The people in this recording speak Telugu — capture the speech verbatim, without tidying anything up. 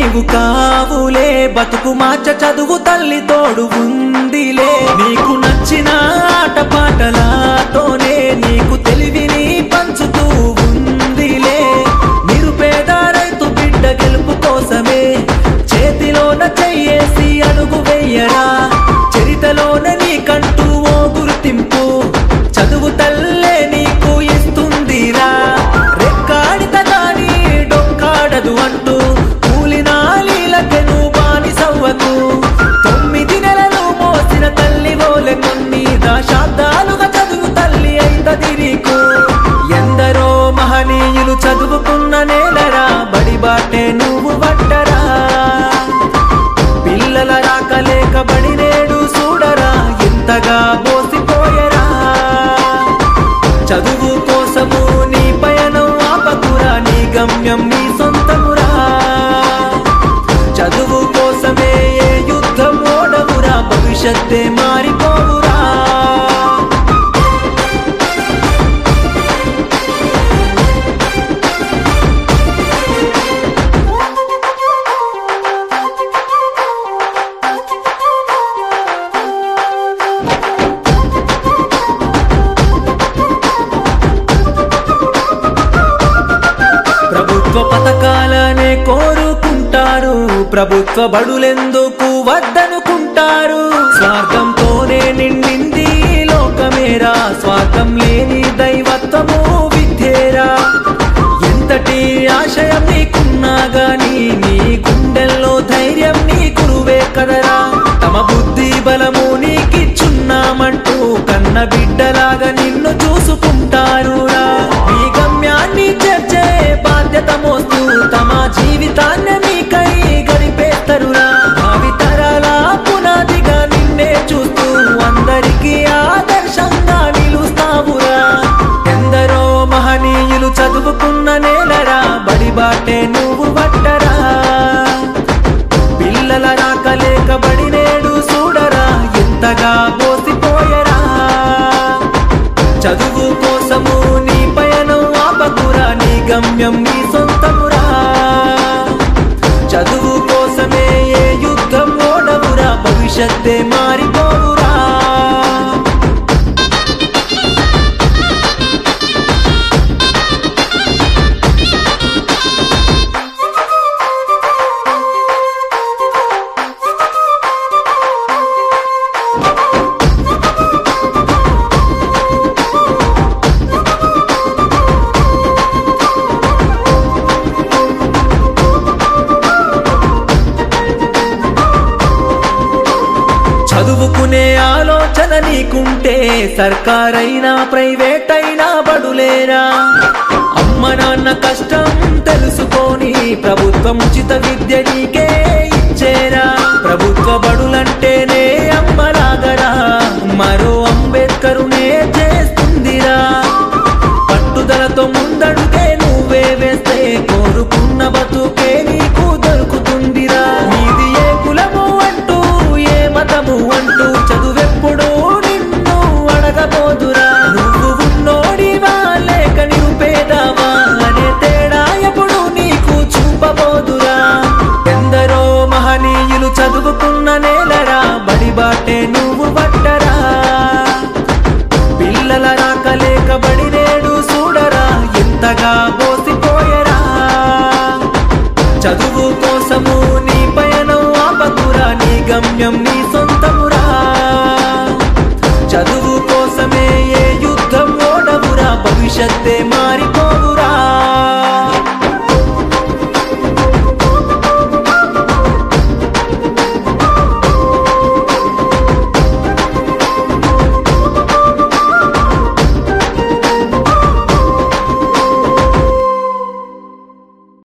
నీవు కావులే బతుకు మార్చ చదువు తల్లి తోడు ఉందిలే నీకు నచ్చిన ఆట పాటలతోనే నీకు తెలివిని పంచుతూ ఉందిలే నిరుపేద రైతు బిడ్డ గెలుపు కోసమే చేతిలోన చెయ్యేసి అడుగు వెయ్యరా చరితలోన నీకంటూ ఓ గుర్తింపు చదువు తల్లే నీకు ఇస్తుందిరా రెక్కాడిత గాని డొక్కాడదు అంటూ కూలినాలీలకెను బానిసవ్వకు తొమ్మిది నెలలు మోసిన తల్లి ఓలె కొన్ని దశాబ్దాలుగా చదువు తల్లి అయితది నీకు ఎందరో మహనీయులు చదువుకున్న నేలరా బడి బాటే నువ్వు పట్టరా పిల్లల రాకలేక బడి నేడు చూడరా ఎంతగా బోసిపోయరా చదువు కోసము నీ పయనం ఆపకురా నీ గమ్యం నీ సొంతమురా చదువు కోసమే ఏ యుద్ధం ఓడవురా భవిష్యత్తే మారిపోవురా ప్రభుత్వ పథకాలనే కోరుకుంటారు ప్రభుత్వ బడులెందుకు వద్దనుకుంటారు స్వార్థంతోనే నిండింది లోకమేరా స్వార్థం లేని దైవత్వము విద్యేరా ఎంతటి ఆశయం నీకున్నా గాని నీ గుండెల్లో ధైర్యం నీ గురువే కదరా తమ బుద్ధి బలము నీకిచ్చున్నామంటూ కన్న బిడ్డలాగా నిన్ను చూసుకుంటారురా నీ గమ్యాన్ని చేర్చే బాధ్యత మోస్తూ తమ జీవితాన్ని మీకై గడిపేస్తరురా భావితరాల పునాదిగా నిన్నే చూస్తూ అందరికీ ఆదర్శంగా నిలుస్తావురా ఎందరో మహనీయులు చదువుకున్న నేలరా బడి బాటే నువ్వు పట్టరా పిల్లల రాకలేక బడి నేడు చూడరా ఎంతగా బోసిపోయరా చదువు కోసము నీ పయనం ఆపకురా నీ గమ్యం నీ సొంతమురా చదువు కోసమే ఏ యుద్ధం ఓడవురా భవిష్యత్తే మారిపోవురా చదువుకునే ఆలోచన నీకుంటే సర్కారైనా ప్రైవేట్ అయినా బడులేరా అమ్మ నాన్న కష్టం తెలుసుకొని ప్రభుత్వం ఉచిత విద్య నీకే ఇచ్చేరా ప్రభుత్వ బడులంటేనే అమ్మలాగరా మరో అంబేద్కరునే చేస్తుందిరా పట్టుదలతో ముందడుగే నువ్వే వేస్తే కోరుకున్న బతుకే నీకు దొరుకుతుందిరా నీది ఏ కులము అంటూ ఏ మతము అంటూ చదువెప్పుడు నిన్ను అడగబోదురా నువ్వు ఉన్నోడివా లేక నిరుపేదవా అనే తేడా ఎప్పుడు నీకు చూపబోదురా ఎందరో మహనీయులు చదువుకున్న నేలరా బడి బాటే నువ్వు పట్టరా పిల్లల రాకలేక బడి నేడు చూడరా ఎంతగా బోసిపోయరా చదువు కోసము నీ పయనం ఆపకురా నీ గమ్యం నీ సొంతమురా చదువు కోసమే ఏ యుద్ధం ఓడవురా భవిష్యత్తే